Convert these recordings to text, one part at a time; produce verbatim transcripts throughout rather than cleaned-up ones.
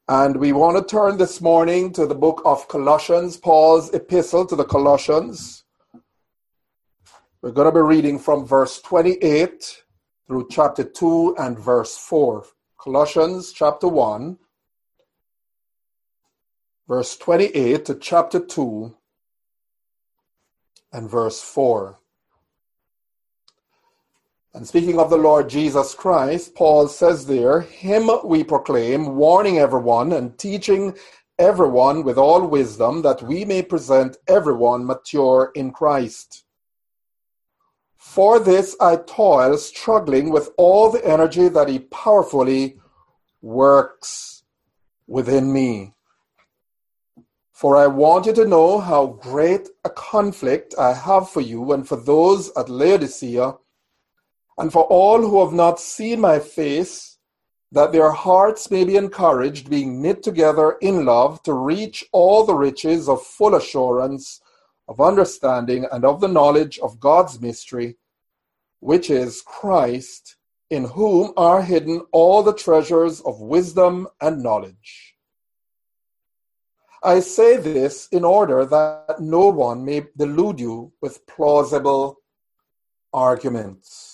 And we want to turn this morning to the book of Colossians, Paul's epistle to the Colossians. We're going to be reading from verse twenty-eight through chapter two and verse four. Colossians chapter one, verse twenty-eight to chapter two and verse four. And speaking of the Lord Jesus Christ, Paul says there, "Him we proclaim, warning everyone and teaching everyone with all wisdom, that we may present everyone mature in Christ. For this I toil, struggling with all the energy that he powerfully works within me. For I want you to know how great a conflict I have for you and for those at Laodicea, and for all who have not seen my face, that their hearts may be encouraged, being knit together in love, to reach all the riches of full assurance, of understanding, and of the knowledge of God's mystery, which is Christ, in whom are hidden all the treasures of wisdom and knowledge. I say this in order that no one may delude you with plausible arguments."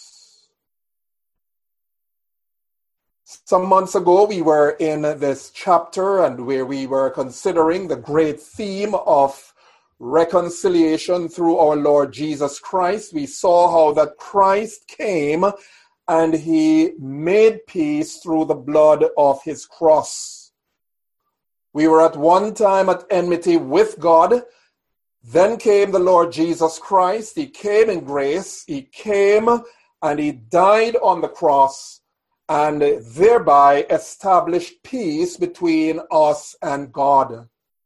Some months ago, we were in this chapter and where we were considering the great theme of reconciliation through our Lord Jesus Christ. We saw how that Christ came and he made peace through the blood of his cross. We were at one time at enmity with God. Then came the Lord Jesus Christ. He came in grace. He came and he died on the cross, and thereby established peace between us and God.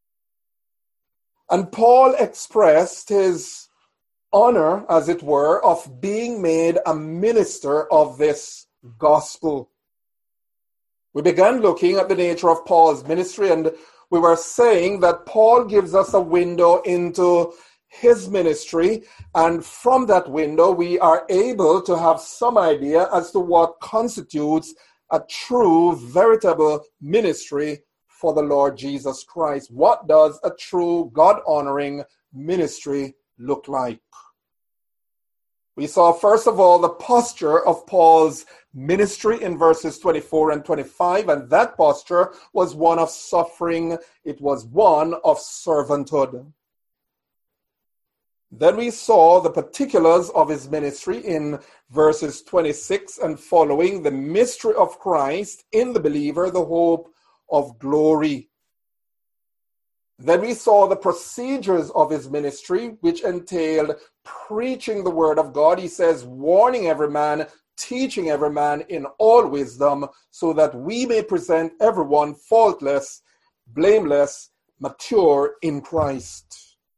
And Paul expressed his honor, as it were, of being made a minister of this gospel. We began looking at the nature of Paul's ministry, and we were saying that Paul gives us a window into his ministry, and from that window we are able to have some idea as to what constitutes a true, veritable ministry for the Lord Jesus Christ. What does a true, God-honoring ministry look like? We saw, first of all, the posture of Paul's ministry in verses twenty-four and twenty-five, and that posture was one of suffering. It was one of servanthood. Then we saw the particulars of his ministry in verses twenty-six and following, the mystery of Christ in the believer, the hope of glory. Then we saw the procedures of his ministry, which entailed preaching the word of God. He says, warning every man, teaching every man in all wisdom, so that we may present everyone faultless, blameless, mature in Christ.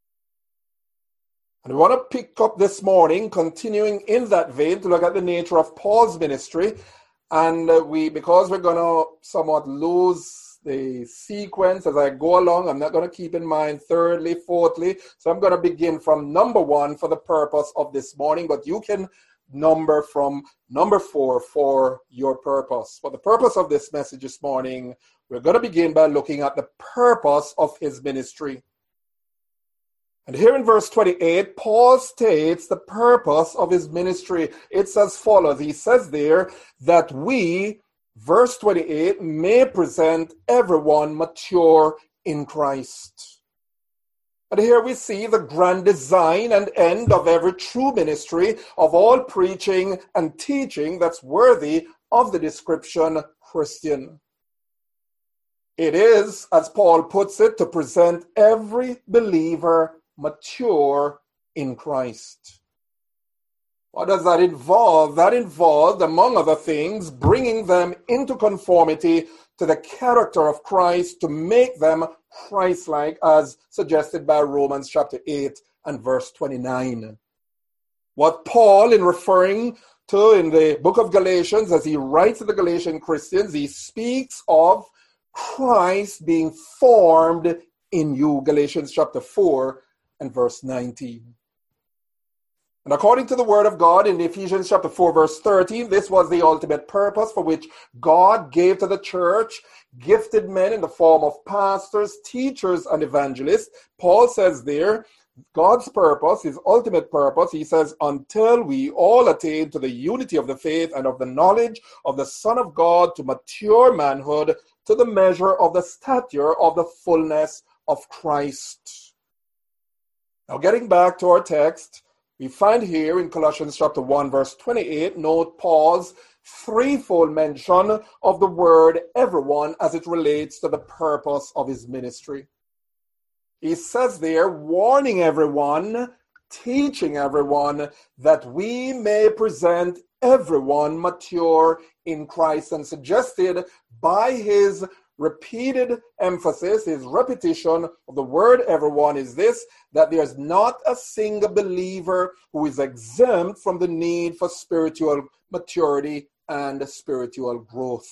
And we want to pick up this morning, continuing in that vein, to look at the nature of Paul's ministry. And uh, we, because we're going to somewhat lose the sequence as I go along, I'm not going to keep in mind thirdly, fourthly. So I'm going to begin from number one for the purpose of this morning, but you can number from number four for your purpose. For the purpose of this message this morning, we're going to begin by looking at the purpose of his ministry. And here in verse twenty-eight, Paul states the purpose of his ministry. It's as follows. He says there that we, verse twenty-eight, may present everyone mature in Christ. And here we see the grand design and end of every true ministry, of all preaching and teaching that's worthy of the description Christian. It is, as Paul puts it, to present every believer mature in Christ. What does that involve? That involved, among other things, bringing them into conformity to the character of Christ, to make them Christ-like, as suggested by Romans chapter eight and verse twenty-nine. What Paul, in referring to in the book of Galatians, as he writes to the Galatian Christians, he speaks of Christ being formed in you, Galatians chapter four and verse nineteen. And according to the word of God in Ephesians chapter four, verse thirteen, this was the ultimate purpose for which God gave to the church gifted men in the form of pastors, teachers, and evangelists. Paul says there, God's purpose, his ultimate purpose, he says, until we all attain to the unity of the faith and of the knowledge of the Son of God, to mature manhood, to the measure of the stature of the fullness of Christ. Now, getting back to our text, we find here in Colossians chapter one, verse twenty-eight, note Paul's threefold mention of the word everyone as it relates to the purpose of his ministry. He says there, warning everyone, teaching everyone, that we may present everyone mature in Christ, and suggested by his repeated emphasis, his repetition of the word everyone is this, that there's not a single believer who is exempt from the need for spiritual maturity and spiritual growth.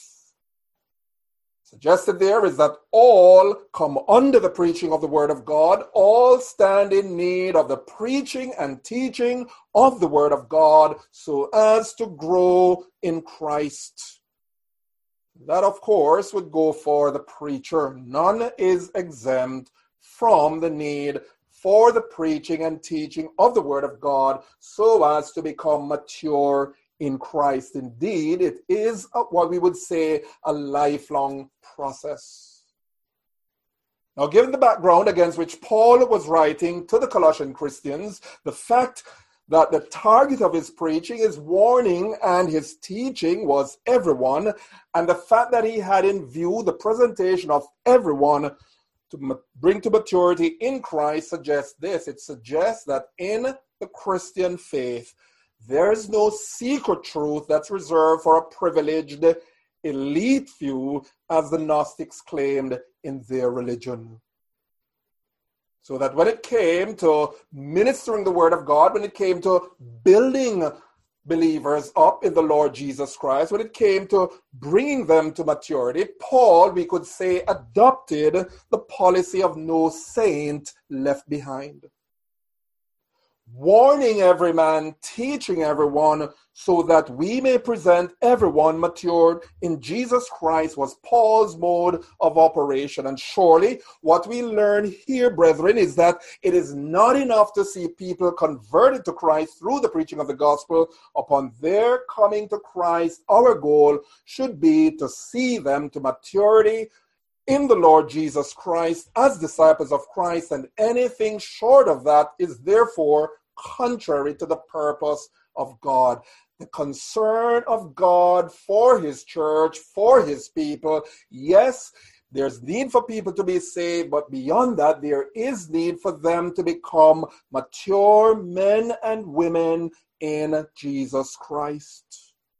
Suggested there is that all come under the preaching of the word of God, all stand in need of the preaching and teaching of the word of God so as to grow in Christ. That, of course, would go for the preacher. None is exempt from the need for the preaching and teaching of the word of God so as to become mature in Christ. Indeed, it is a, what we would say a lifelong process. Now, given the background against which Paul was writing to the Colossian Christians, the fact that the target of his preaching, his warning, and his teaching was everyone, and the fact that he had in view the presentation of everyone to bring to maturity in Christ suggests this. It suggests that in the Christian faith, there is no secret truth that's reserved for a privileged elite few, as the Gnostics claimed in their religion. So that when it came to ministering the word of God, when it came to building believers up in the Lord Jesus Christ, when it came to bringing them to maturity, Paul, we could say, adopted the policy of no saint left behind. Warning every man, teaching everyone, so that we may present everyone matured in Jesus Christ was Paul's mode of operation. And surely what we learn here, brethren, is that it is not enough to see people converted to Christ through the preaching of the gospel. Upon their coming to Christ, our goal should be to see them to maturity in the Lord Jesus Christ as disciples of Christ, and anything short of that is therefore contrary to the purpose of God. The concern of God for his church, for his people, yes, there's need for people to be saved, but beyond that, there is need for them to become mature men and women in Jesus Christ.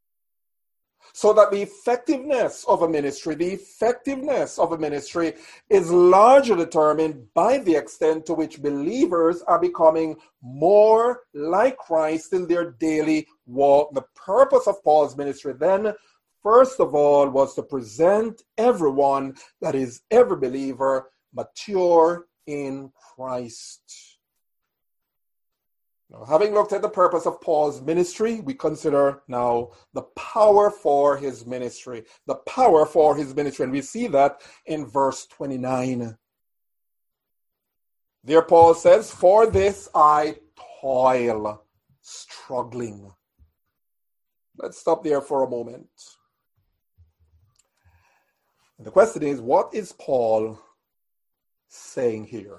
So that the effectiveness of a ministry, the effectiveness of a ministry is largely determined by the extent to which believers are becoming more like Christ in their daily walk. The purpose of Paul's ministry then, first of all, was to present everyone, that is, every believer, mature in Christ. Now, having looked at the purpose of Paul's ministry, we consider now the power for his ministry. The power for his ministry, and we see that in verse twenty-nine. There Paul says, "For this I toil, struggling." Let's stop there for a moment. The question is, what is Paul saying here?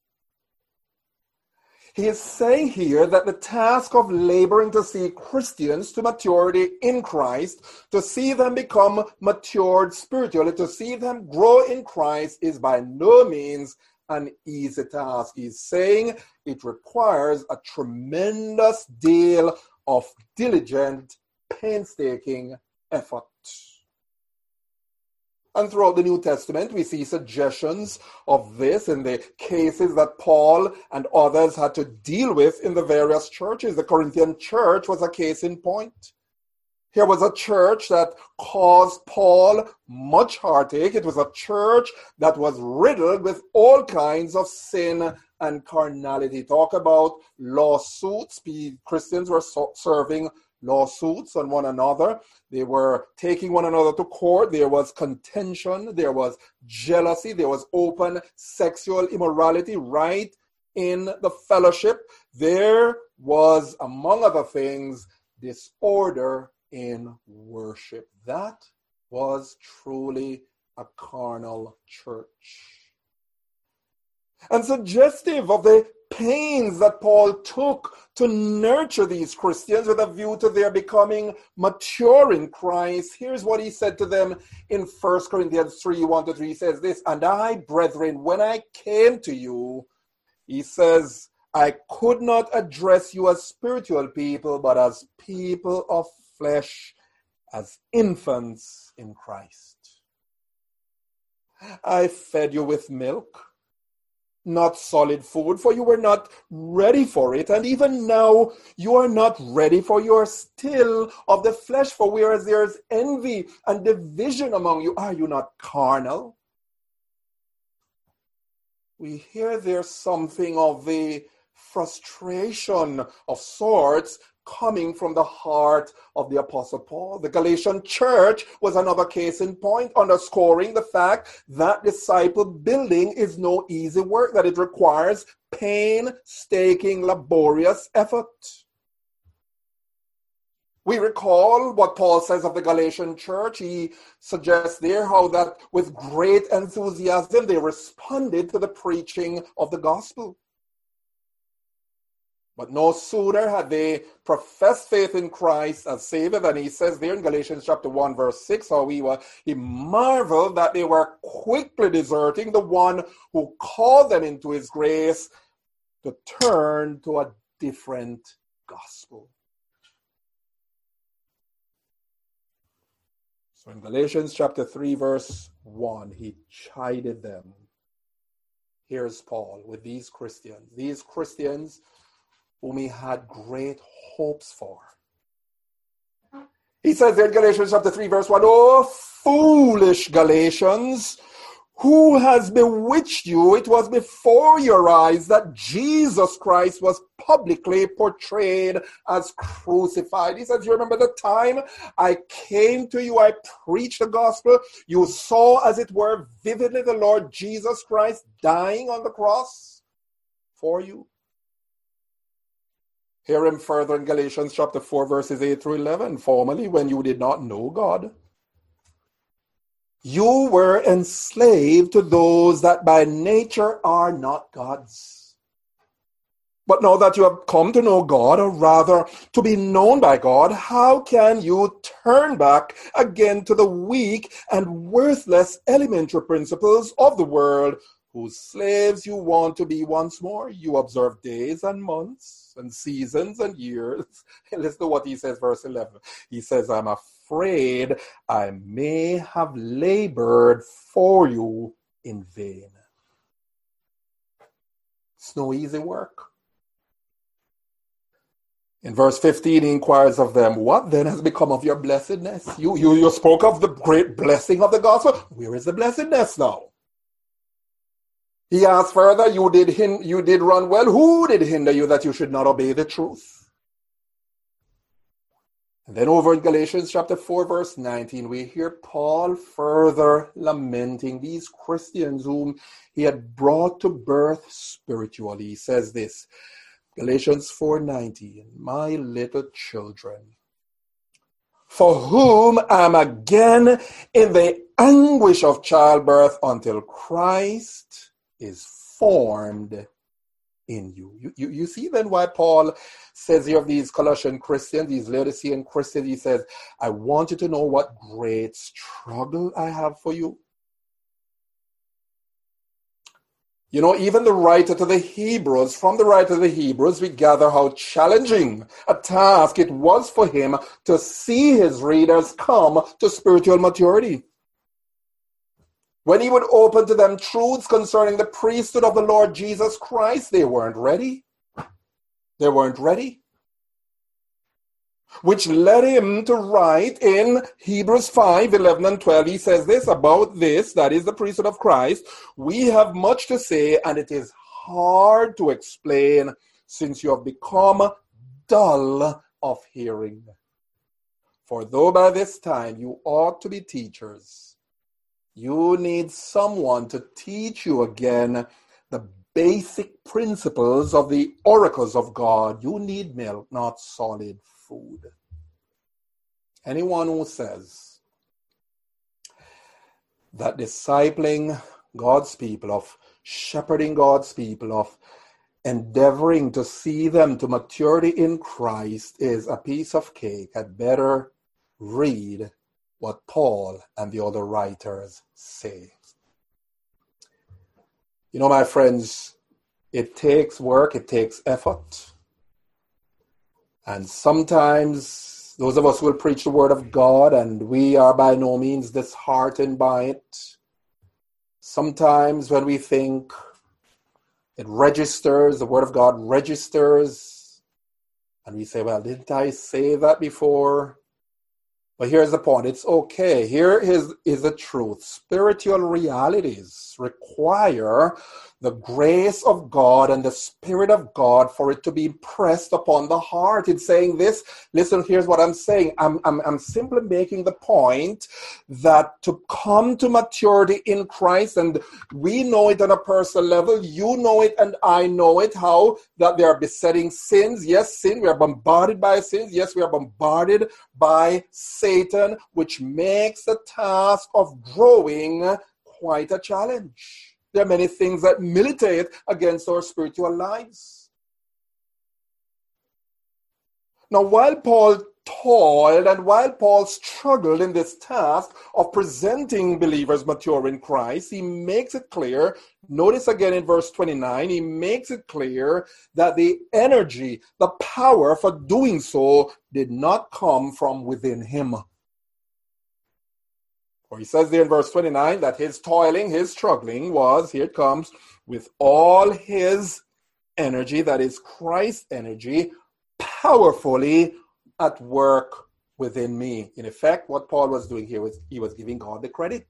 He is saying here that the task of laboring to see Christians to maturity in Christ, to see them become matured spiritually, to see them grow in Christ, is by no means an easy task. He's saying it requires a tremendous deal of diligent, painstaking effort. And throughout the New Testament, we see suggestions of this in the cases that Paul and others had to deal with in the various churches. The Corinthian church was a case in point. Here was a church that caused Paul much heartache. It was a church that was riddled with all kinds of sin and carnality. Talk about lawsuits. Christians were so- serving lawsuits on one another. They were taking one another to court. There was contention. There was jealousy. There was open sexual immorality right in the fellowship. There was, among other things, disorder in worship. That was truly a carnal church. And suggestive of the pains that Paul took to nurture these Christians with a view to their becoming mature in Christ. Here's what he said to them in First Corinthians three, one to three. He says this, "And I, brethren, when I came to you," he says, "I could not address you as spiritual people, but as people of flesh, as infants in Christ. I fed you with milk, not solid food, for you were not ready for it. And even now you are not ready, for you are still of the flesh. For whereas there is envy and division among you, are you not carnal?" We hear there's something of the frustration of sorts coming from the heart of the Apostle Paul. The Galatian church was another case in point, underscoring the fact that disciple building is no easy work, that it requires painstaking, laborious effort. We recall what Paul says of the Galatian church. He suggests there how that with great enthusiasm they responded to the preaching of the gospel. But no sooner had they professed faith in Christ as Savior than he says there in Galatians chapter one, verse six, how he, was, he marveled that they were quickly deserting the one who called them into his grace to turn to a different gospel. So in Galatians chapter three, verse one, he chided them. Here's Paul with these Christians. These Christians whom he had great hopes for. He says there in Galatians chapter three, verse one, "Oh, foolish Galatians, who has bewitched you? It was before your eyes that Jesus Christ was publicly portrayed as crucified." He says, "You remember the time I came to you, I preached the gospel. You saw, as it were, vividly the Lord Jesus Christ dying on the cross for you." Hear him further in Galatians chapter four, verses eight through eleven. "Formerly, when you did not know God, you were enslaved to those that by nature are not God's. But now that you have come to know God, or rather to be known by God, how can you turn back again to the weak and worthless elementary principles of the world, whose slaves you want to be once more? You observe days and months and seasons and years." Listen to what he says, verse eleven. He says, "I'm afraid I may have labored for you in vain." It's no easy work. In verse fifteen, he inquires of them, "What then has become of your blessedness? You, you, you spoke of the great blessing of the gospel. Where is the blessedness now?" He asks further, you did hin- you did run well. Who did hinder you that you should not obey the truth?" And then over in Galatians chapter four, verse nineteen, we hear Paul further lamenting these Christians whom he had brought to birth spiritually. He says this, Galatians four nineteen, "My little children, for whom I'm again in the anguish of childbirth until Christ is formed in you." You, you. you see then why Paul says here of these Colossian Christians, these Laodicean Christians, he says, "I want you to know what great struggle I have for you." You know, even the writer to the Hebrews, from the writer to the Hebrews, we gather how challenging a task it was for him to see his readers come to spiritual maturity. When he would open to them truths concerning the priesthood of the Lord Jesus Christ, they weren't ready. They weren't ready. Which led him to write in Hebrews five, eleven and twelve. He says this about this, that is the priesthood of Christ. "We have much to say, and it is hard to explain, since you have become dull of hearing. For though by this time you ought to be teachers, you need someone to teach you again the basic principles of the oracles of God. You need milk, not solid food. Anyone who says that discipling God's people, of shepherding God's people, of endeavoring to see them to maturity in Christ is a piece of cake, had better read what Paul and the other writers say. You know, my friends, it takes work, it takes effort. And sometimes those of us who will preach the word of God, and we are by no means disheartened by it. Sometimes when we think it registers, the word of God registers, and we say, well, didn't I say that before? But here's the point. It's okay. Here is, is the truth. Spiritual realities require the grace of God and the Spirit of God for it to be impressed upon the heart. It's saying this. Listen, here's what I'm saying. I'm, I'm, I'm simply making the point that to come to maturity in Christ, and we know it on a personal level, you know it and I know it, how that there are besetting sins. Yes, sin. We are bombarded by sins. Yes, we are bombarded by Satan, which makes the task of growing quite a challenge. There are many things that militate against our spiritual lives. Now, while Paul toiled and while Paul struggled in this task of presenting believers mature in Christ, he makes it clear, notice again in verse twenty-nine, he makes it clear that the energy, the power for doing so did not come from within him. For he says there in verse twenty-nine that his toiling, his struggling was, here it comes, with all his energy, that is Christ's energy, powerfully at work within me. In effect, what Paul was doing here was he was giving God the credit.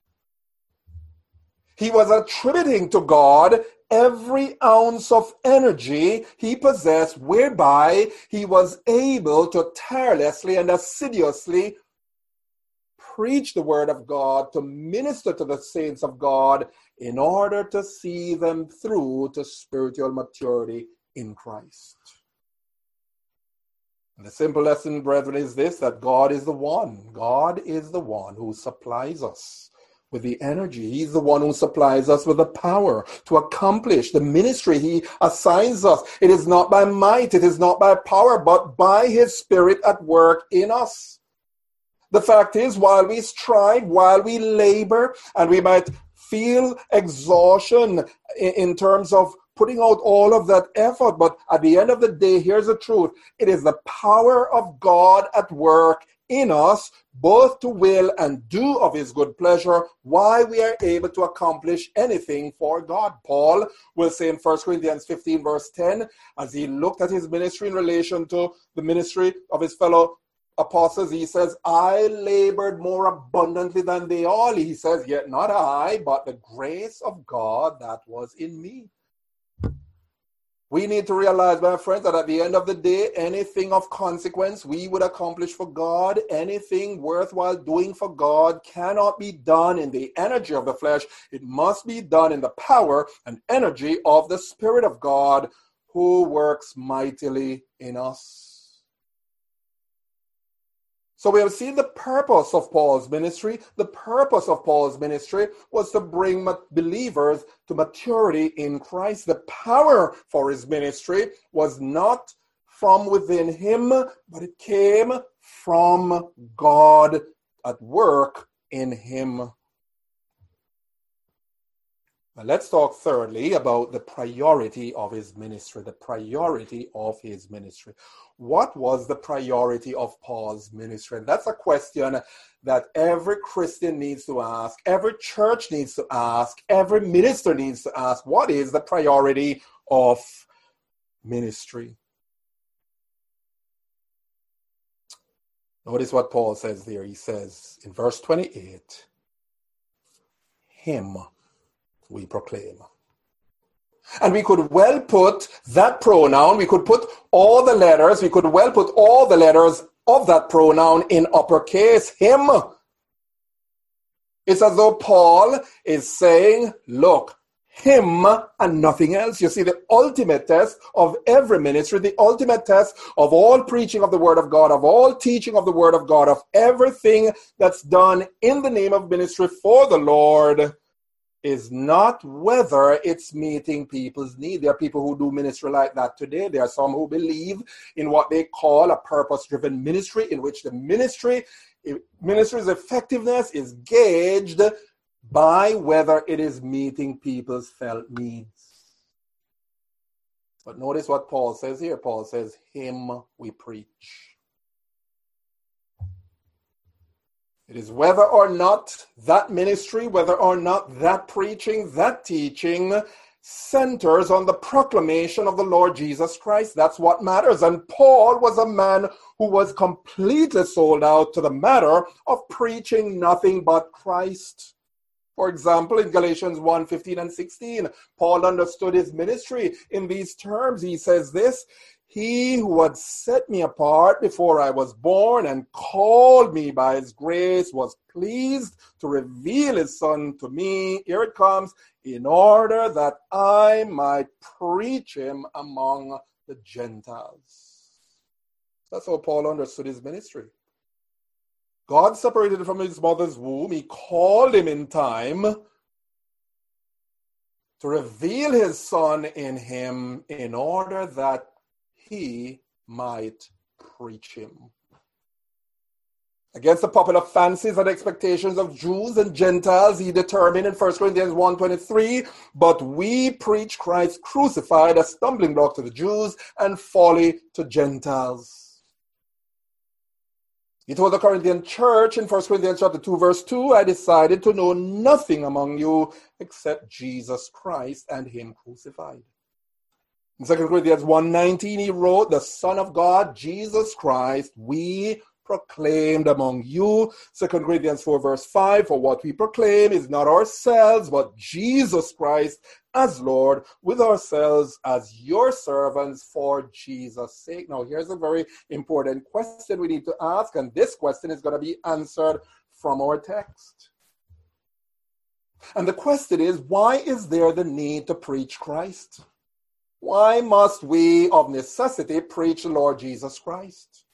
He was attributing to God every ounce of energy he possessed, whereby he was able to tirelessly and assiduously preach the word of God, to minister to the saints of God in order to see them through to spiritual maturity in Christ. And the simple lesson, brethren, is this, that God is the one. God is the one who supplies us with the energy. He's the one who supplies us with the power to accomplish the ministry he assigns us. It is not by might, it is not by power, but by his Spirit at work in us. The fact is, while we strive, while we labor, and we might feel exhaustion in, in terms of putting out all of that effort, but at the end of the day, here's the truth. It is the power of God at work in us, both to will and do of his good pleasure, why we are able to accomplish anything for God. Paul will say in First Corinthians fifteen, verse ten, as he looked at his ministry in relation to the ministry of his fellow apostles, he says, I labored more abundantly than they all. He says, yet not I, but the grace of God that was in me. We need to realize, my friends, that at the end of the day, anything of consequence we would accomplish for God, anything worthwhile doing for God, cannot be done in the energy of the flesh. It must be done in the power and energy of the Spirit of God, who works mightily in us. So we have seen the purpose of Paul's ministry. The purpose of Paul's ministry was to bring believers to maturity in Christ. The power for his ministry was not from within him, but it came from God at work in him. Now let's talk thirdly about the priority of his ministry, the priority of his ministry. What was the priority of Paul's ministry? And that's a question that every Christian needs to ask, every church needs to ask, every minister needs to ask. What is the priority of ministry? Notice what Paul says there. He says in verse twenty-eight, him we proclaim. And we could well put that pronoun, we could put all the letters, we could well put all the letters of that pronoun in uppercase, him. It's as though Paul is saying, look, him and nothing else. You see, the ultimate test of every ministry, the ultimate test of all preaching of the Word of God, of all teaching of the Word of God, of everything that's done in the name of ministry for the Lord, is not whether it's meeting people's need. There are people who do ministry like that today. There are some who believe in what they call a purpose-driven ministry, in which the ministry, ministry's effectiveness is gauged by whether it is meeting people's felt needs. But notice what Paul says here. Paul says, him we preach. It is whether or not that ministry, whether or not that preaching, that teaching centers on the proclamation of the Lord Jesus Christ. That's what matters. And Paul was a man who was completely sold out to the matter of preaching nothing but Christ. For example, in Galatians one, fifteen and sixteen, Paul understood his ministry in these terms. He says this, he who had set me apart before I was born and called me by his grace was pleased to reveal his son to me, here it comes, in order that I might preach him among the Gentiles. That's how Paul understood his ministry. God separated him from his mother's womb. He called him in time to reveal his son in him in order that he might preach him. Against the popular fancies and expectations of Jews and Gentiles, he determined in First Corinthians one twenty-three, but we preach Christ crucified, a stumbling block to the Jews and folly to Gentiles. He told the Corinthian church in First Corinthians chapter two, verse two, I decided to know nothing among you except Jesus Christ and him crucified. In Second Corinthians one nineteen, he wrote, the Son of God, Jesus Christ, we proclaimed among you. Second Corinthians four, verse five, for what we proclaim is not ourselves, but Jesus Christ as Lord, with ourselves as your servants for Jesus' sake. Now, here's a very important question we need to ask, and this question is going to be answered from our text. And the question is, why is there the need to preach Christ? Why must we, of necessity, preach the Lord Jesus Christ?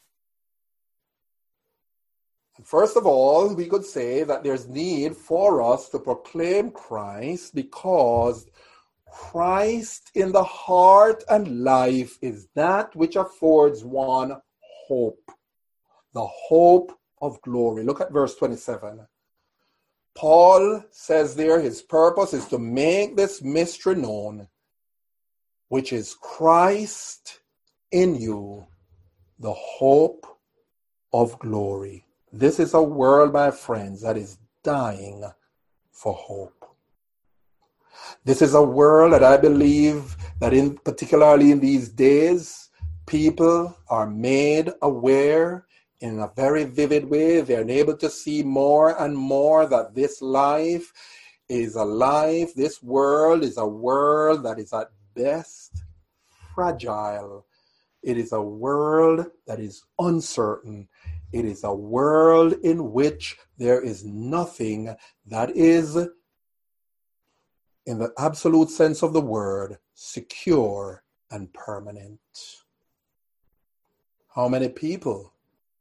And first of all, we could say that there's need for us to proclaim Christ because Christ in the heart and life is that which affords one hope, the hope of glory. Look at verse twenty-seven. Paul says there his purpose is to make this mystery known, which is Christ in you, the hope of glory. This is a world, my friends, that is dying for hope. This is a world that I believe that in particularly in these days, people are made aware in a very vivid way. They're able to see more and more that this life is a life, this world is a world that is at best fragile. It is a world that is uncertain. It is a world in which there is nothing that is, in the absolute sense of the word, secure and permanent. How many people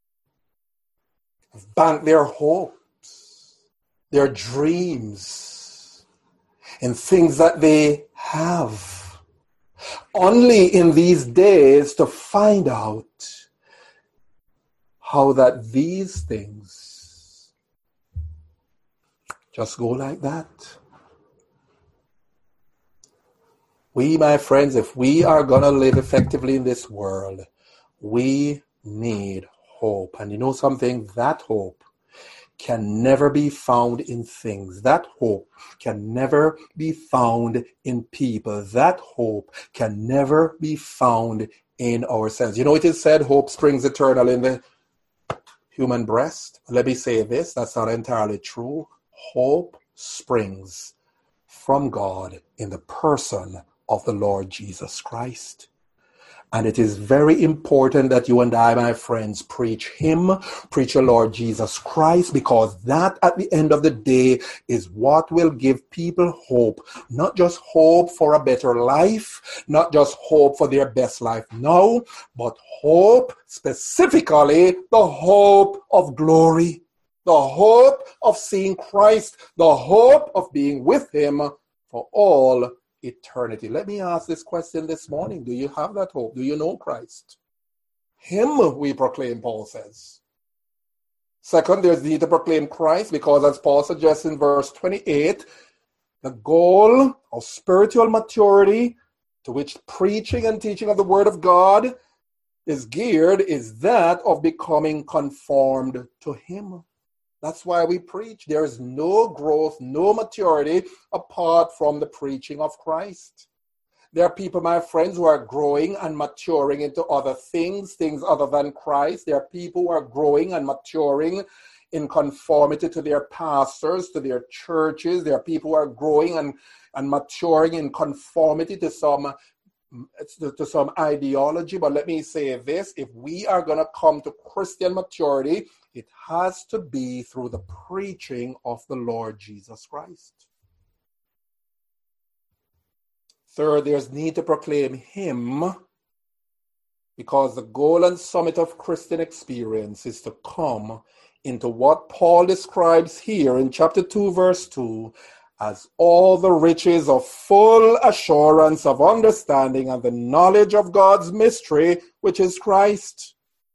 have banked their hopes, their dreams in things that they have, only in these days to find out how that these things just go like that. We, my friends, if we are going to live effectively in this world, we need hope. And you know something? That hope can never be found in things. That hope can never be found in people. That hope can never be found in ourselves. You know, it is said hope springs eternal in the human breast. Let me say this, that's not entirely true. Hope springs from God in the person of the Lord Jesus Christ. And it is very important that you and I, my friends, preach him, preach the Lord Jesus Christ, because that at the end of the day is what will give people hope. Not just hope for a better life, not just hope for their best life now, but hope, specifically the hope of glory, the hope of seeing Christ, the hope of being with him for all eternity. Let me ask this question this morning. Do you have that hope? Do you know Christ? Him we proclaim, Paul says. Second, there's need to proclaim Christ because, as Paul suggests in verse twenty-eight, the goal of spiritual maturity to which preaching and teaching of the word of God is geared is that of becoming conformed to him. That's why we preach. There is no growth, no maturity apart from the preaching of Christ. There are people, my friends, who are growing and maturing into other things, things other than Christ. There are people who are growing and maturing in conformity to their pastors, to their churches. There are people who are growing and, and maturing in conformity to some To, to some ideology. But let me say this, if we are going to come to Christian maturity, it has to be through the preaching of the Lord Jesus Christ. Third, there's need to proclaim him because the goal and summit of Christian experience is to come into what Paul describes here in chapter two, verse two, as all the riches of full assurance of understanding and the knowledge of God's mystery, which is Christ.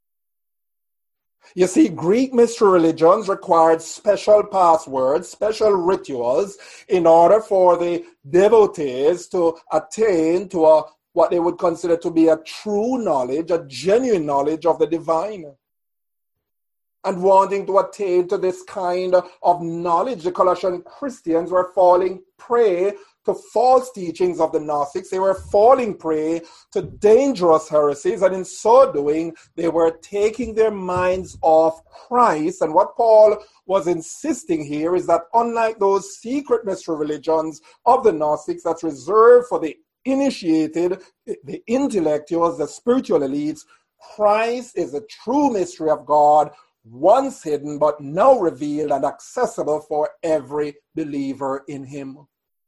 You see, Greek mystery religions required special passwords, special rituals, in order for the devotees to attain to a, what they would consider to be a true knowledge, a genuine knowledge of the divine. And wanting to attain to this kind of knowledge, the Colossian Christians were falling prey to false teachings of the Gnostics. They were falling prey to dangerous heresies, and in so doing, they were taking their minds off Christ. And what Paul was insisting here is that unlike those secret mystery religions of the Gnostics that's reserved for the initiated, the intellectuals, the spiritual elites, Christ is the true mystery of God, once hidden but now revealed and accessible for every believer in him.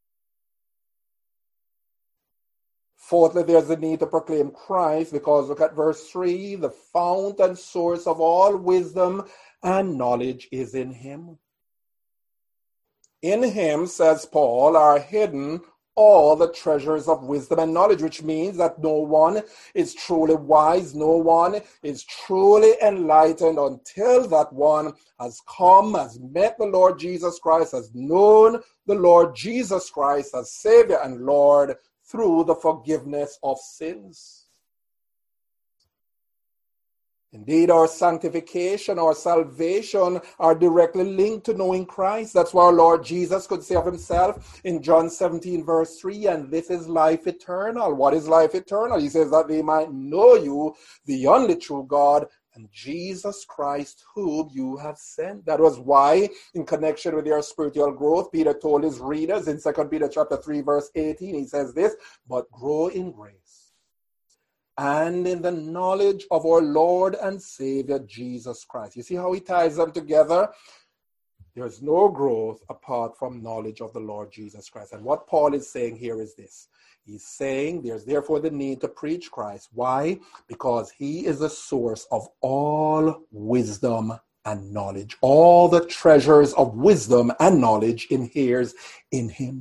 Fourthly, there's a need to proclaim Christ because look at verse three, the fount and source of all wisdom and knowledge is in him. In him, says Paul, are hidden all the treasures of wisdom and knowledge, which means that no one is truly wise, no one is truly enlightened until that one has come, has met the Lord Jesus Christ, has known the Lord Jesus Christ as Savior and Lord through the forgiveness of sins. Indeed, our sanctification, our salvation are directly linked to knowing Christ. That's why our Lord Jesus could say of himself in John seventeen, verse three, and this is life eternal. What is life eternal? He says that they might know you, the only true God, and Jesus Christ, whom you have sent. That was why, in connection with their spiritual growth, Peter told his readers in Second Peter chapter three, verse eighteen, he says this, but grow in grace and in the knowledge of our Lord and Savior, Jesus Christ. You see how he ties them together? There's no growth apart from knowledge of the Lord Jesus Christ. And what Paul is saying here is this. He's saying there's therefore the need to preach Christ. Why? Because he is the source of all wisdom and knowledge. All the treasures of wisdom and knowledge inheres in him.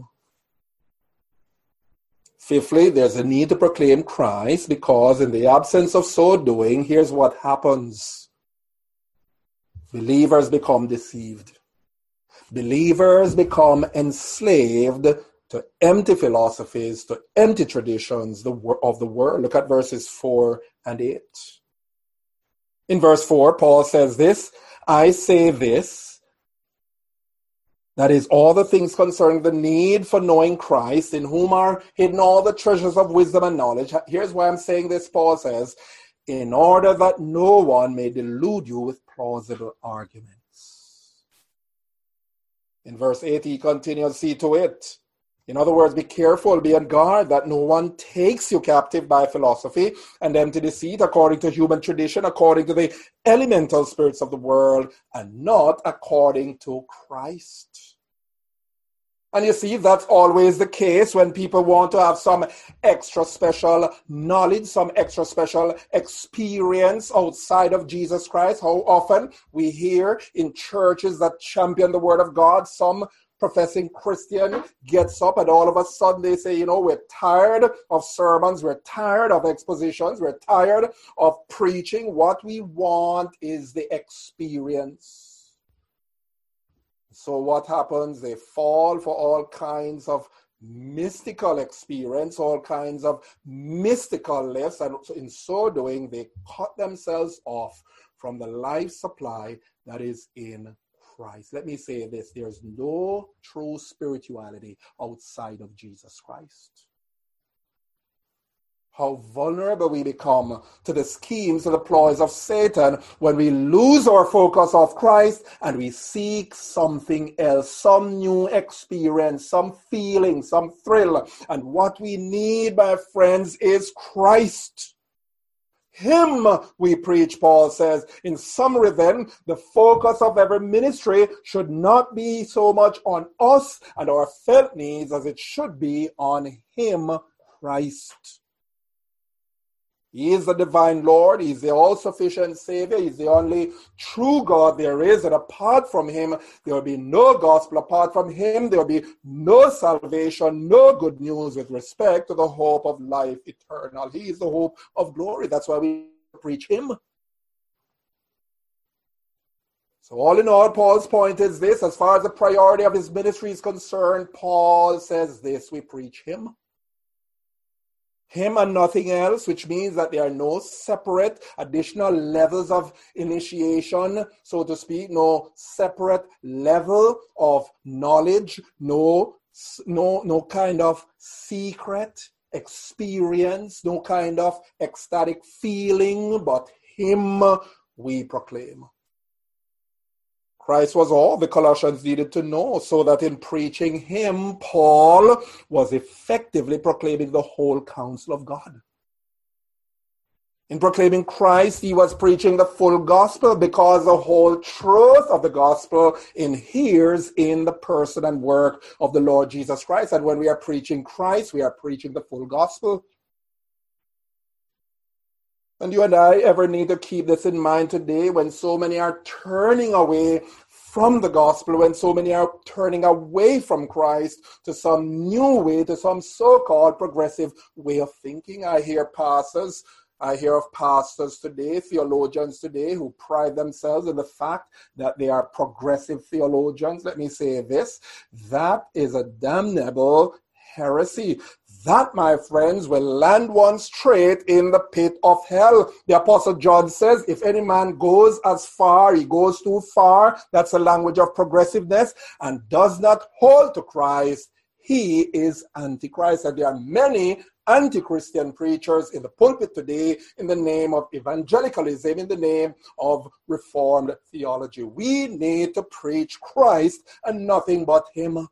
Fifthly, there's a need to proclaim Christ because in the absence of so doing, here's what happens. Believers become deceived. Believers become enslaved to empty philosophies, to empty traditions of the world. Look at verses four and eight. In verse four, Paul says this, I say this, that is, all the things concerning the need for knowing Christ, in whom are hidden all the treasures of wisdom and knowledge. Here's why I'm saying this, Paul says, in order that no one may delude you with plausible arguments. In verse eight, he continues, see to it, In other words, be careful, be on guard that no one takes you captive by philosophy and empty deceit according to human tradition, according to the elemental spirits of the world, and not according to Christ. And you see, that's always the case when people want to have some extra special knowledge, some extra special experience outside of Jesus Christ. How often we hear in churches that champion the word of God, some professing Christian gets up and all of a sudden they say, you know, we're tired of sermons, we're tired of expositions, we're tired of preaching. What we want is the experience. So what happens? They fall for all kinds of mystical experience, all kinds of mystical lifts, and in so doing, they cut themselves off from the life supply that is in Christ. Let me say this, there's no true spirituality outside of Jesus Christ. How vulnerable we become to the schemes and the ploys of Satan when we lose our focus of Christ and we seek something else, some new experience, some feeling, some thrill. And what we need, my friends, is Christ. Him we preach, Paul says. In summary then, the focus of every ministry should not be so much on us and our felt needs as it should be on Him, Christ. He is the divine Lord. He's the all-sufficient Savior. He's the only true God there is. And apart from Him, there will be no gospel. Apart from Him, there will be no salvation, no good news with respect to the hope of life eternal. He is the hope of glory. That's why we preach Him. So all in all, Paul's point is this. As far as the priority of his ministry is concerned, Paul says this: we preach Him. Him and nothing else, which means that there are no separate additional levels of initiation, so to speak, no separate level of knowledge, no, no, no kind of secret experience, no kind of ecstatic feeling, but Him we proclaim. Christ was all the Colossians needed to know, so that in preaching Him, Paul was effectively proclaiming the whole counsel of God. In proclaiming Christ, he was preaching the full gospel, because the whole truth of the gospel inheres in the person and work of the Lord Jesus Christ. And when we are preaching Christ, we are preaching the full gospel. And you and I ever need to keep this in mind today when so many are turning away from the gospel, when so many are turning away from Christ to some new way, to some so-called progressive way of thinking. I hear pastors, I hear of pastors today, theologians today, who pride themselves in the fact that they are progressive theologians. Let me say this, that is a damnable heresy. That, my friends, will land one straight in the pit of hell. The Apostle John says, if any man goes as far, he goes too far, that's a language of progressiveness, and does not hold to Christ, he is antichrist. And there are many anti-Christian preachers in the pulpit today in the name of evangelicalism, in the name of Reformed theology. We need to preach Christ and nothing but Him.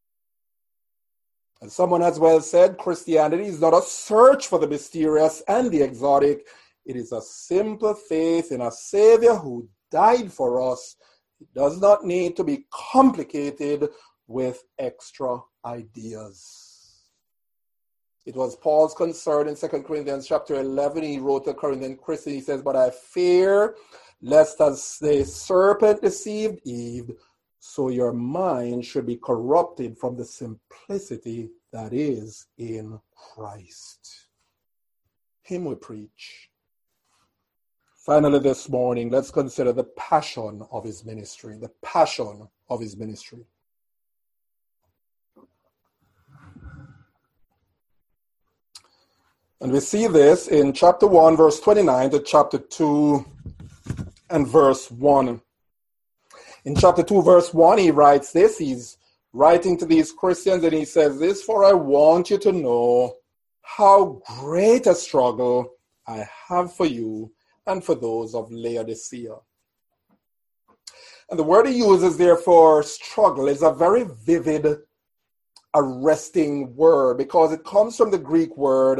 And someone has well said, Christianity is not a search for the mysterious and the exotic. It is a simple faith in a Savior who died for us. It does not need to be complicated with extra ideas. It was Paul's concern in Second Corinthians chapter eleven. He wrote to Corinthian Christians, he says, but I fear lest as the serpent deceived Eve, so your mind should be corrupted from the simplicity that is in Christ. Him we preach. Finally this morning, let's consider the passion of his ministry. The passion of his ministry. And we see this in chapter one, verse twenty-nine to chapter two and verse one. In chapter two, verse one, he writes this. He's writing to these Christians and he says this, for I want you to know how great a struggle I have for you and for those of Laodicea. And the word he uses there for struggle is a very vivid arresting word because it comes from the Greek word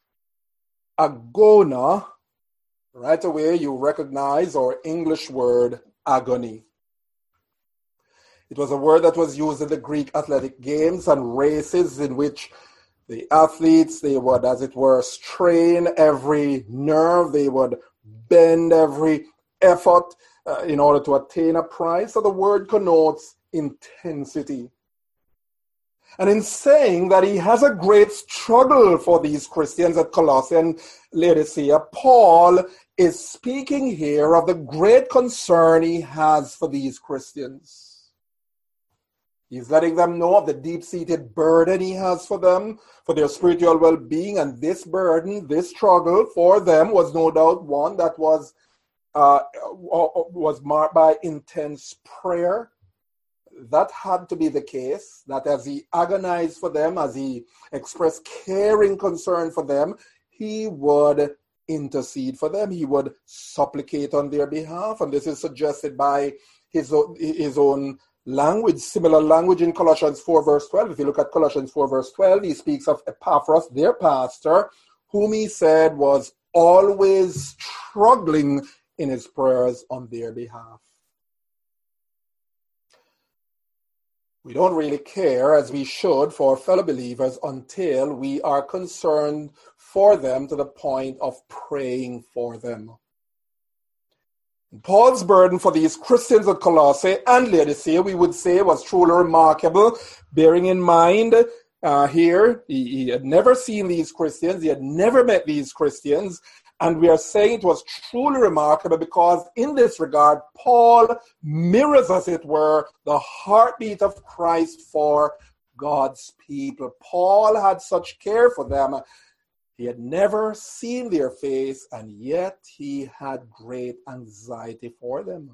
agona. Right away, you recognize our English word agony. It was a word that was used in the Greek athletic games and races in which the athletes, they would, as it were, strain every nerve. They would bend every effort uh, in order to attain a prize. So the word connotes intensity. And in saying that he has a great struggle for these Christians at Colossae and Laodicea, Paul is speaking here of the great concern he has for these Christians. He's letting them know of the deep-seated burden he has for them, for their spiritual well-being, and this burden, this struggle for them was no doubt one that was uh, was marked by intense prayer. That had to be the case, that as he agonized for them, as he expressed caring concern for them, he would intercede for them, he would supplicate on their behalf, and this is suggested by his own, his own language, similar language in Colossians four verse twelve. If you look at Colossians four verse twelve, he speaks of Epaphras, their pastor, whom he said was always struggling in his prayers on their behalf. We don't really care, as we should, for fellow believers until we are concerned for them to the point of praying for them. Paul's burden for these Christians at Colossae and Laodicea, we would say, was truly remarkable, bearing in mind uh, here, he, he had never seen these Christians, he had never met these Christians, and we are saying it was truly remarkable because in this regard, Paul mirrors, as it were, the heartbeat of Christ for God's people. Paul had such care for them. He had never seen their face, and yet he had great anxiety for them.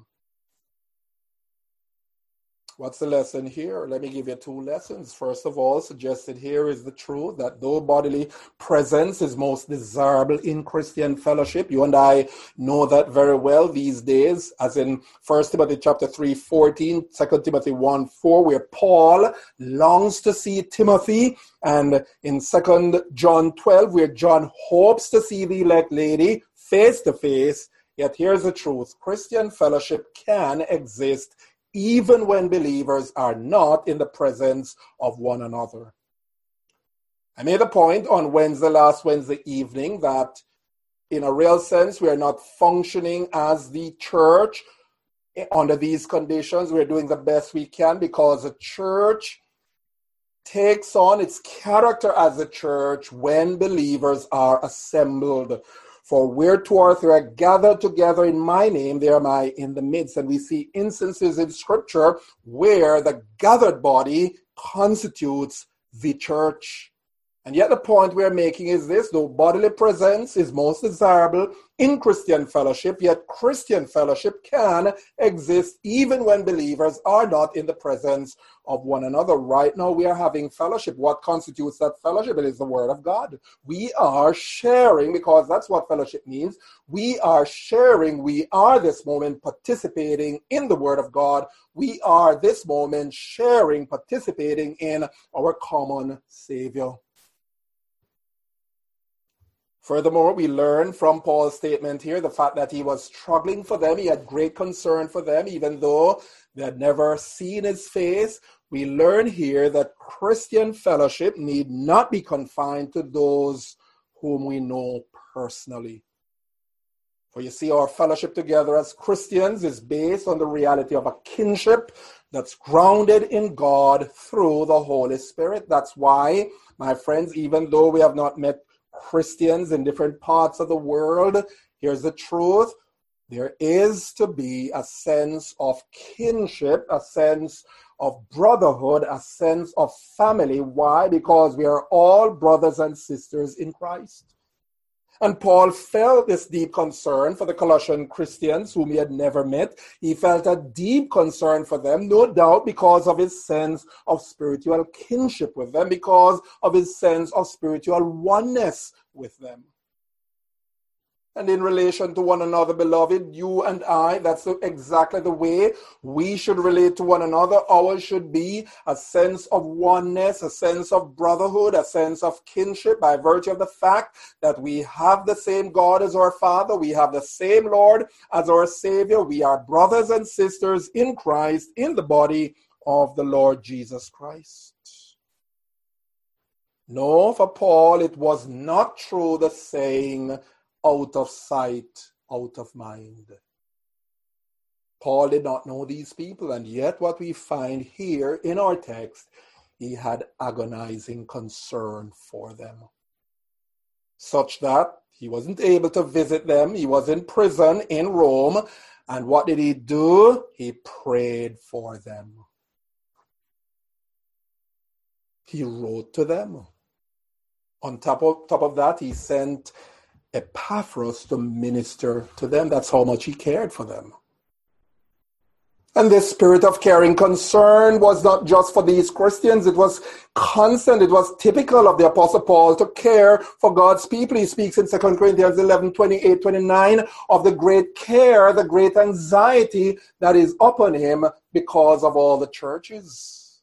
What's the lesson here? Let me give you two lessons. First of all, suggested here is the truth that though bodily presence is most desirable in Christian fellowship, you and I know that very well these days, as in First Timothy chapter three, fourteen, Second Timothy one, four, where Paul longs to see Timothy, and in Second John twelve, where John hopes to see the elect lady face to face. Yet here's the truth. Christian fellowship can exist even when believers are not in the presence of one another. I made a point on Wednesday, last Wednesday evening, that in a real sense, we are not functioning as the church under these conditions. We're doing the best we can because the church takes on its character as a church when believers are assembled. For where two or three are gathered together in my name, there am I in the midst. And we see instances in Scripture where the gathered body constitutes the church. And yet the point we're making is this: though bodily presence is most desirable in Christian fellowship, yet Christian fellowship can exist even when believers are not in the presence of one another. Right now we are having fellowship. What constitutes that fellowship? It is the Word of God. We are sharing, because that's what fellowship means. We are sharing. We are this moment participating in the Word of God. We are this moment sharing, participating in our common Savior. Furthermore, we learn from Paul's statement here the fact that he was struggling for them. He had great concern for them, even though they had never seen his face. We learn here that Christian fellowship need not be confined to those whom we know personally. For you see, our fellowship together as Christians is based on the reality of a kinship that's grounded in God through the Holy Spirit. That's why, my friends, even though we have not met Christians in different parts of the world, here's the truth: there is to be a sense of kinship, a sense of brotherhood, a sense of family. Why? Because we are all brothers and sisters in Christ. And Paul felt this deep concern for the Colossian Christians whom he had never met. He felt a deep concern for them, no doubt because of his sense of spiritual kinship with them, because of his sense of spiritual oneness with them. And in relation to one another, beloved, you and I, that's the, exactly the way we should relate to one another. Ours should be a sense of oneness, a sense of brotherhood, a sense of kinship by virtue of the fact that we have the same God as our Father. We have the same Lord as our Savior. We are brothers and sisters in Christ, in the body of the Lord Jesus Christ. No, for Paul, it was not true the saying, out of sight, out of mind. Paul did not know these people, and yet what we find here in our text, he had agonizing concern for them, such that he wasn't able to visit them. He was in prison in Rome, and what did he do? He prayed for them. He wrote to them. On top of, top of that, he sent Epaphras to minister to them. That's how much he cared for them. And this spirit of caring concern was not just for these Christians. It was constant. It was typical of the Apostle Paul to care for God's people. He speaks in Second Corinthians eleven, twenty-eight, twenty-nine of the great care, the great anxiety that is upon him because of all the churches.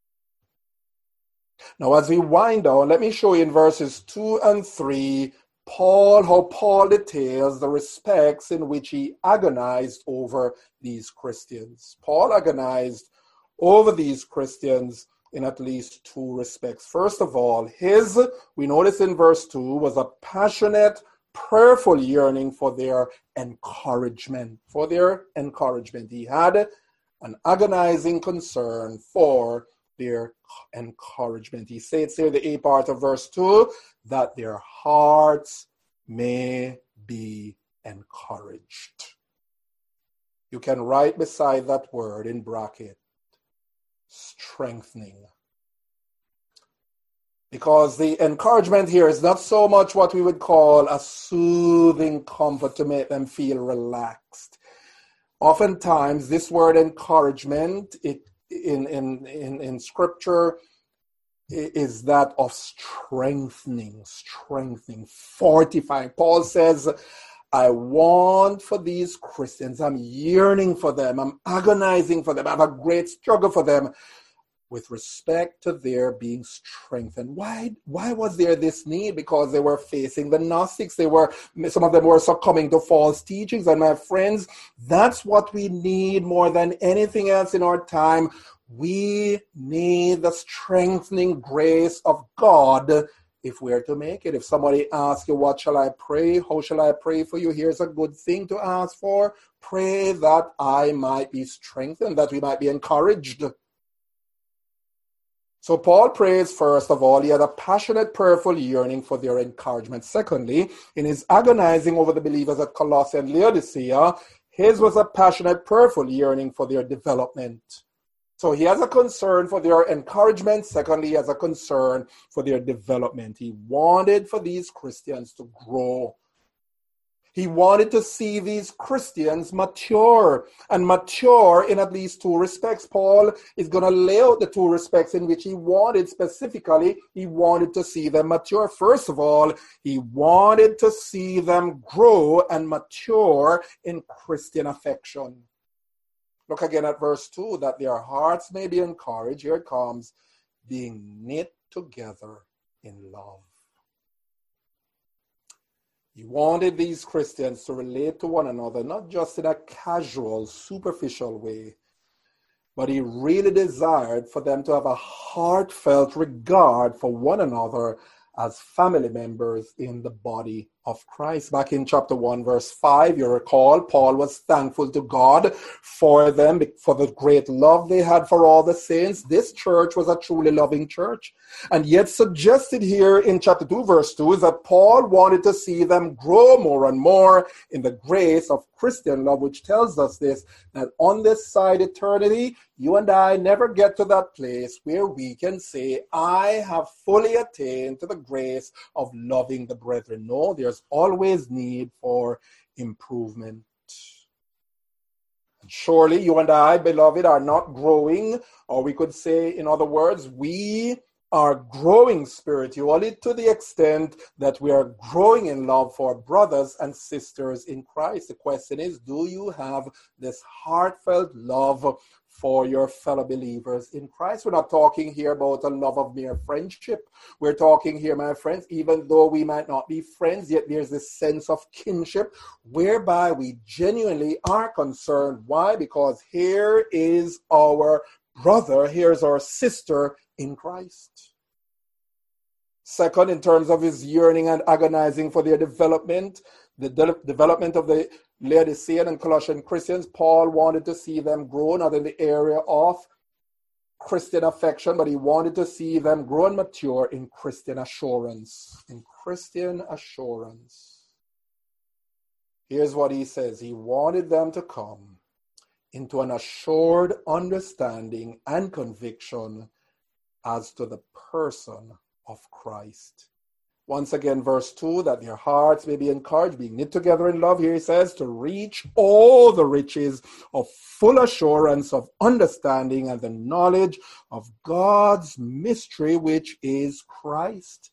Now, as we wind down, let me show you in verses two and three Paul, how Paul details the respects in which he agonized over these Christians. Paul agonized over these Christians in at least two respects. First of all, his, we notice in verse two, was a passionate, prayerful yearning for their encouragement. For their encouragement. He had an agonizing concern for their encouragement. He states here, the A part of verse two, that their hearts may be encouraged. You can write beside that word in bracket, strengthening. Because the encouragement here is not so much what we would call a soothing comfort to make them feel relaxed. Oftentimes, this word encouragement, it in, in, in, in scripture, is that of strengthening, strengthening, fortifying. Paul says, I want for these Christians, I'm yearning for them, I'm agonizing for them, I have a great struggle for them with respect to their being strengthened. Why, why was there this need? Because they were facing the Gnostics. They were, some of them were succumbing to false teachings. And my friends, that's what we need more than anything else in our time. We need the strengthening grace of God if we are to make it. If somebody asks you, what shall I pray? How shall I pray for you? Here's a good thing to ask for. Pray that I might be strengthened, that we might be encouraged. So Paul prays, first of all, he had a passionate, prayerful yearning for their encouragement. Secondly, in his agonizing over the believers at Colossae and Laodicea, his was a passionate, prayerful yearning for their development. So he has a concern for their encouragement. Secondly, he has a concern for their development. He wanted for these Christians to grow. He wanted to see these Christians mature, and mature in at least two respects. Paul is going to lay out the two respects in which he wanted specifically. He wanted to see them mature. First of all, he wanted to see them grow and mature in Christian affection. Look again at verse two, that their hearts may be encouraged. Here it comes, being knit together in love. He wanted these Christians to relate to one another, not just in a casual, superficial way, but he really desired for them to have a heartfelt regard for one another as family members in the body of Christ. Back in chapter one, verse five, you recall, Paul was thankful to God for them, for the great love they had for all the saints. This church was a truly loving church. And yet suggested here in chapter two, verse two, is that Paul wanted to see them grow more and more in the grace of Christian love, which tells us this, that on this side eternity, you and I never get to that place where we can say, I have fully attained to the grace of loving the brethren. No, there's always need for improvement. And surely you and I, beloved, are not growing, or we could say, in other words, we are growing spiritually to the extent that we are growing in love for brothers and sisters in Christ. The question is, do you have this heartfelt love for your fellow believers in Christ? We're not talking here about a love of mere friendship. We're talking here, my friends, even though we might not be friends, yet there's this sense of kinship whereby we genuinely are concerned. Why? Because here is our brother, here's our sister in Christ. Second, in terms of his yearning and agonizing for their development, the de- development of the Laodicean and Colossian Christians, Paul wanted to see them grow, not in the area of Christian affection, but he wanted to see them grow and mature in Christian assurance. In Christian assurance. Here's what he says. He wanted them to come into an assured understanding and conviction as to the person of Christ. Once again, verse two, that your hearts may be encouraged, being knit together in love, here he says, to reach all the riches of full assurance of understanding and the knowledge of God's mystery, which is Christ.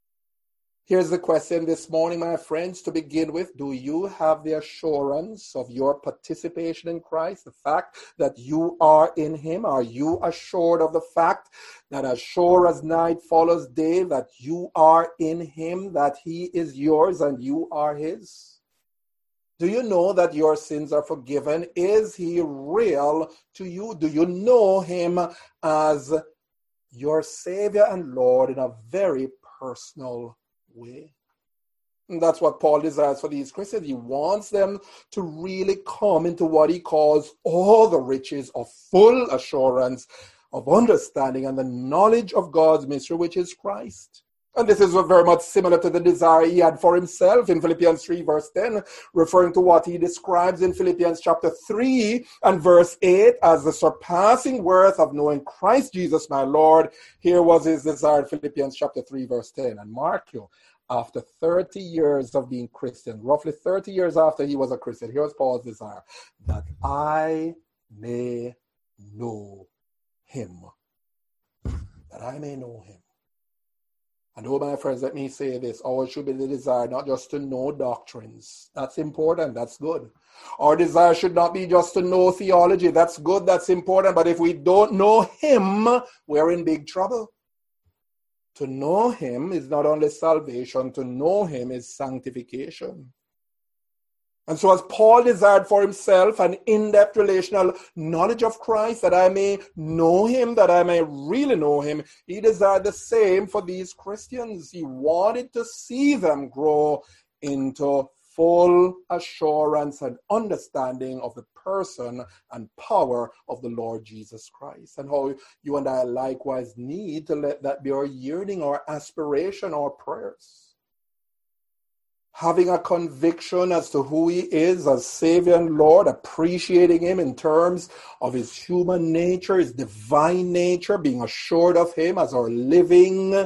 Here's the question this morning, my friends, to begin with. Do you have the assurance of your participation in Christ? The fact that you are in him? Are you assured of the fact that as sure as night follows day, that you are in him, that he is yours and you are his? Do you know that your sins are forgiven? Is he real to you? Do you know him as your Savior and Lord in a very personal way? And that's what Paul desires for these Christians. He wants them to really come into what he calls all the riches of full assurance, of understanding and the knowledge of God's mystery, which is Christ. And this is very much similar to the desire he had for himself in Philippians three verse ten, referring to what he describes in Philippians chapter three and verse eight as the surpassing worth of knowing Christ Jesus my Lord. Here was his desire in Philippians chapter three verse ten. And mark you, after thirty years of being Christian, roughly thirty years after he was a Christian, here's Paul's desire, that I may know him. That I may know him. And oh, my friends, let me say this. Ours should be the desire not just to know doctrines. That's important. That's good. Our desire should not be just to know theology. That's good. That's important. But if we don't know him, we're in big trouble. To know him is not only salvation. To know him is sanctification. And so as Paul desired for himself an in-depth relational knowledge of Christ, that I may know him, that I may really know him, he desired the same for these Christians. He wanted to see them grow into full assurance and understanding of the person and power of the Lord Jesus Christ. And how you and I likewise need to let that be our yearning, our aspiration, our prayers. Having a conviction as to who he is as Savior and Lord, appreciating him in terms of his human nature, his divine nature, being assured of him as our living,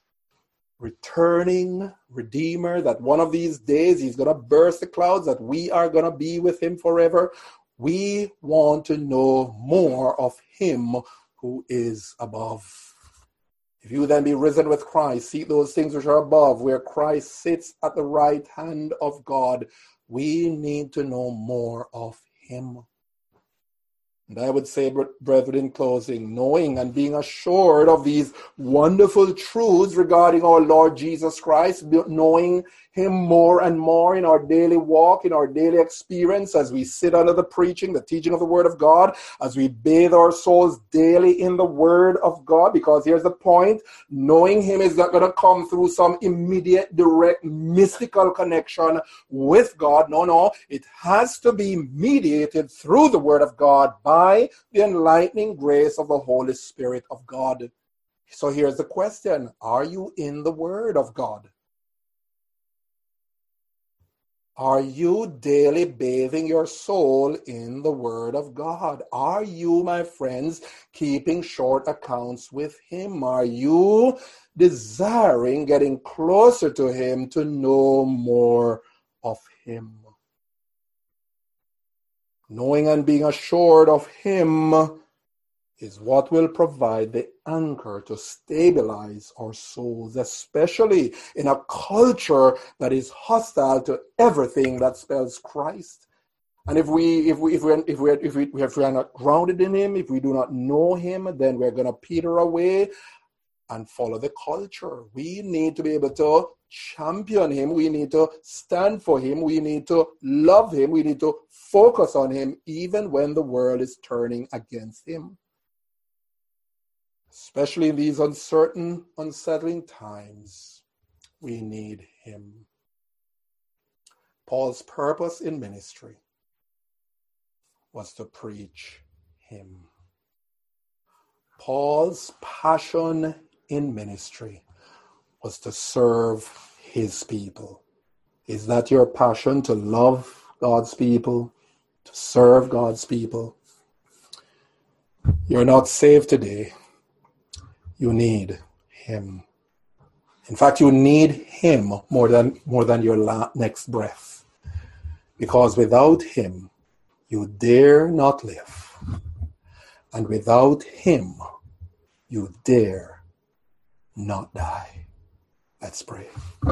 returning Redeemer, that one of these days he's going to burst the clouds, that we are going to be with him forever. We want to know more of him who is above. If you then be risen with Christ, seek those things which are above, where Christ sits at the right hand of God. We need to know more of him. And I would say, brethren, in closing, knowing and being assured of these wonderful truths regarding our Lord Jesus Christ, knowing him more and more in our daily walk, in our daily experience, as we sit under the preaching, the teaching of the Word of God, as we bathe our souls daily in the Word of God. Because here's the point, knowing him is not going to come through some immediate, direct, mystical connection with God. No, no, it has to be mediated through the Word of God by the enlightening grace of the Holy Spirit of God. So here's the question, are you in the Word of God? Are you daily bathing your soul in the Word of God? Are you, my friends, keeping short accounts with him? Are you desiring getting closer to him to know more of him? Knowing and being assured of him is what will provide the anchor to stabilize our souls, especially in a culture that is hostile to everything that spells Christ. And if we if we if we if we if we if we are not grounded in him, if we do not know him, then we're gonna peter away and follow the culture. We need to be able to champion him. We need to stand for him. We need to love him. We need to focus on him even when the world is turning against him. Especially in these uncertain, unsettling times, we need him. Paul's purpose in ministry was to preach him. Paul's passion in ministry was to serve his people. Is that your passion, to love God's people, to serve God's people? You're not saved today. You need him. In fact, you need him more than more than your la- next breath. Because without him, you dare not live. And without him, you dare not die. Let's pray.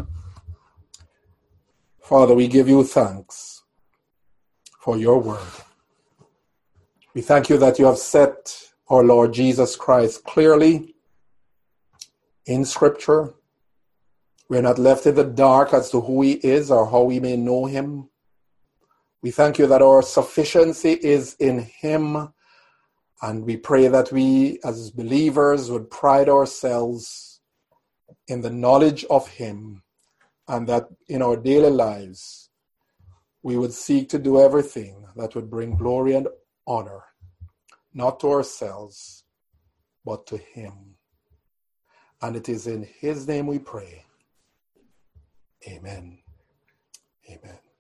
Father, we give you thanks for your word. We thank you that you have set our Lord Jesus Christ clearly in Scripture. We're not left in the dark as to who he is or how we may know him. We thank you that our sufficiency is in him, and we pray that we as believers would pride ourselves in the knowledge of him, and that in our daily lives we would seek to do everything that would bring glory and honor, not to ourselves, but to him. And it is in his name we pray. Amen. Amen.